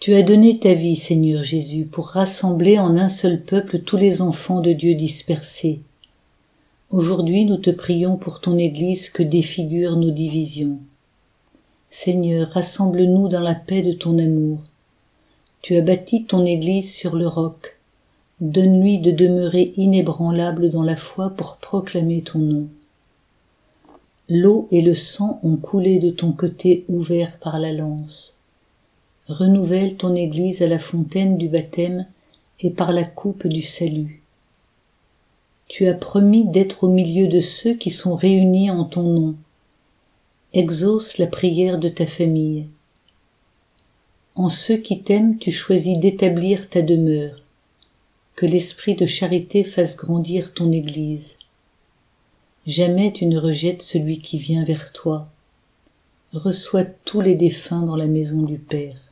Tu as donné ta vie, Seigneur Jésus, pour rassembler en un seul peuple tous les enfants de Dieu dispersés. Aujourd'hui, nous te prions pour ton Église que défigure nos divisions. Seigneur, rassemble-nous dans la paix de ton amour. Tu as bâti ton Église sur le roc. Donne-lui de demeurer inébranlable dans la foi pour proclamer ton nom. L'eau et le sang ont coulé de ton côté ouvert par la lance. Renouvelle ton Église à la fontaine du baptême et par la coupe du salut. Tu as promis d'être au milieu de ceux qui sont réunis en ton nom. Exauce la prière de ta famille. En ceux qui t'aiment, tu choisis d'établir ta demeure. Que l'esprit de charité fasse grandir ton Église. Jamais tu ne rejettes celui qui vient vers toi. Reçois tous les défunts dans la maison du Père.